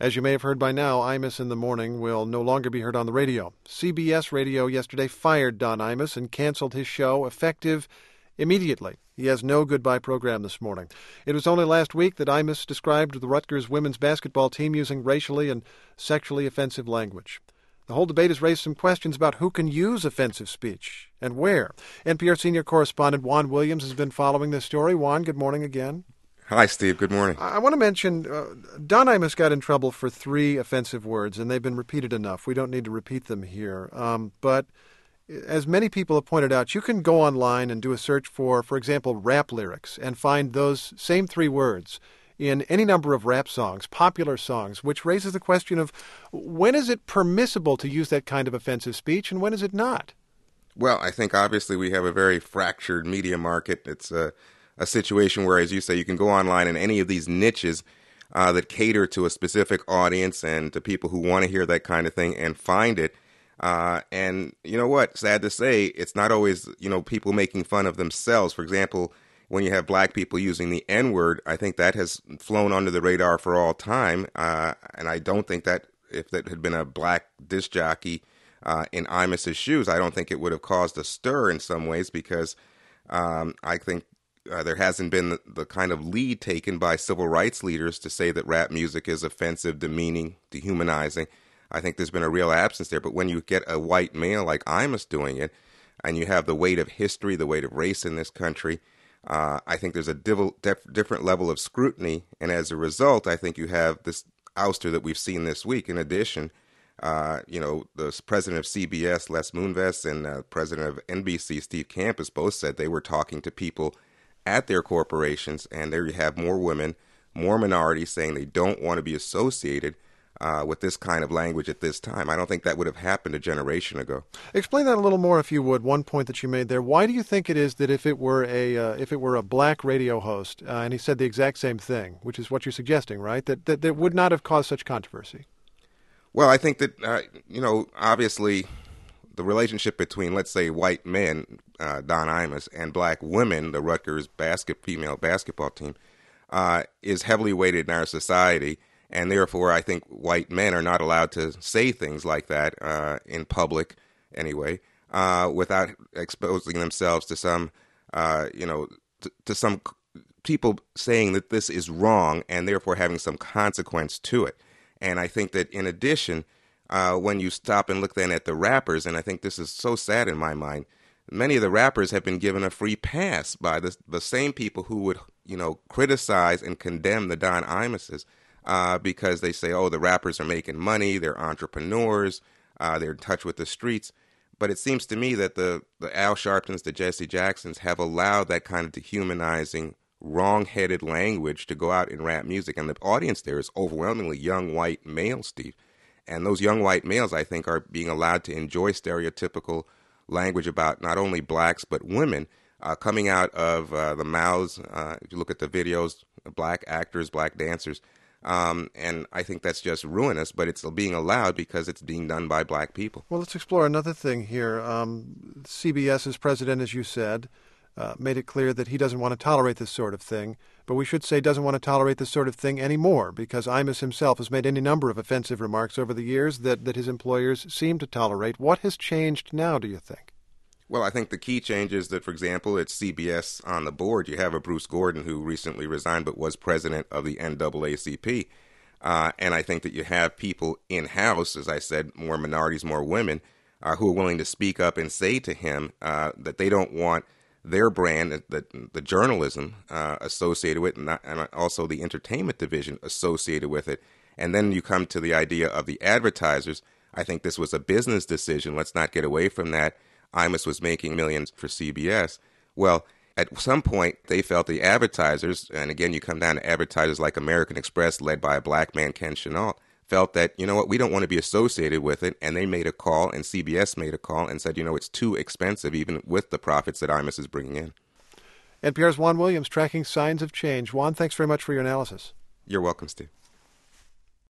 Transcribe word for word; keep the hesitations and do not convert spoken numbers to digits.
As you may have heard by now, Imus in the Morning will no longer be heard on the radio. C B S Radio yesterday fired Don Imus and canceled his show effective immediately. He has no goodbye program this morning. It was only last week that Imus described the Rutgers women's basketball team using racially and sexually offensive language. The whole debate has raised some questions about who can use offensive speech and where. N P R senior correspondent Juan Williams has been following this story. Juan, good morning again. Hi, Steve. Good morning. I want to mention uh, Don Imus got in trouble for three offensive words, and they've been repeated enough. We don't need to repeat them here. Um, but as many people have pointed out, you can go online and do a search for, for example, rap lyrics and find those same three words in any number of rap songs, popular songs, which raises the question of when is it permissible to use that kind of offensive speech and when is it not? Well, I think obviously we have a very fractured media market. It's a, a situation where, as you say, you can go online in any of these niches uh, that cater to a specific audience and to people who want to hear that kind of thing and find it. Uh, and you know what? Sad to say, it's not always, you know, people making fun of themselves. For example, when you have black people using the N-word, I think that has flown under the radar for all time. Uh, and I don't think that if that had been a black disc jockey uh, in Imus's shoes, I don't think it would have caused a stir in some ways because um, I think uh, there hasn't been the, the kind of lead taken by civil rights leaders to say that rap music is offensive, demeaning, dehumanizing. I think there's been a real absence there. But when you get a white male like Imus doing it, and you have the weight of history, the weight of race in this country, uh, I think there's a div- def- different level of scrutiny. And as a result, I think you have this ouster that we've seen this week. In addition, uh, you know, the president of C B S, Les Moonves, and uh, president of N B C, Steve Campus, both said they were talking to people at their corporations. And there you have more women, more minorities saying they don't want to be associated Uh, with this kind of language at this time. I don't think that would have happened a generation ago. Explain that a little more, if you would. One point that you made there. Why do you think it is that if it were a uh, if it were a black radio host uh, and he said the exact same thing, which is what you're suggesting, right? That that, that would not have caused such controversy? Well, I think that uh, you know, obviously, the relationship between, let's say, white men, uh, Don Imus, and black women, the Rutgers basket female basketball team, uh, is heavily weighted in our society. And therefore, I think white men are not allowed to say things like that uh, in public, anyway, uh, without exposing themselves to some, uh, you know, to, to some people saying that this is wrong and therefore having some consequence to it. And I think that in addition, uh, when you stop and look then at the rappers, and I think this is so sad in my mind, many of the rappers have been given a free pass by the, the same people who would, you know, criticize and condemn the Don Imuses. Uh, because they say, oh, the rappers are making money, they're entrepreneurs, uh, they're in touch with the streets. But it seems to me that the, the Al Sharptons, the Jesse Jacksons have allowed that kind of dehumanizing, wrong-headed language to go out in rap music. And the audience there is overwhelmingly young white males, Steve. And those young white males, I think, are being allowed to enjoy stereotypical language about not only blacks but women uh, coming out of uh, the mouths. Uh, if you look at the videos, black actors, black dancers. Um, and I think that's just ruinous, but it's being allowed because it's being done by black people. Well, let's explore another thing here. Um, CBS's president, as you said, uh, made it clear that he doesn't want to tolerate this sort of thing, but we should say doesn't want to tolerate this sort of thing anymore because Imus himself has made any number of offensive remarks over the years that, that his employers seem to tolerate. What has changed now, do you think? Well, I think the key change is that, for example, at C B S on the board, you have a Bruce Gordon who recently resigned but was president of the N double A C P. Uh, and I think that you have people in-house, as I said, more minorities, more women, uh, who are willing to speak up and say to him uh, that they don't want their brand, the, the journalism uh, associated with it, and, not, and also the entertainment division associated with it. And then you come to the idea of the advertisers. I think this was a business decision. Let's not get away from that. Imus was making millions for C B S. Well, at some point, they felt the advertisers, and again, you come down to advertisers like American Express, led by a black man, Ken Chenault, felt that, you know what, we don't want to be associated with it, and they made a call, and C B S made a call and said, you know, it's too expensive, even with the profits that Imus is bringing in. N P R's Juan Williams tracking signs of change. Juan, thanks very much for your analysis. You're welcome, Steve.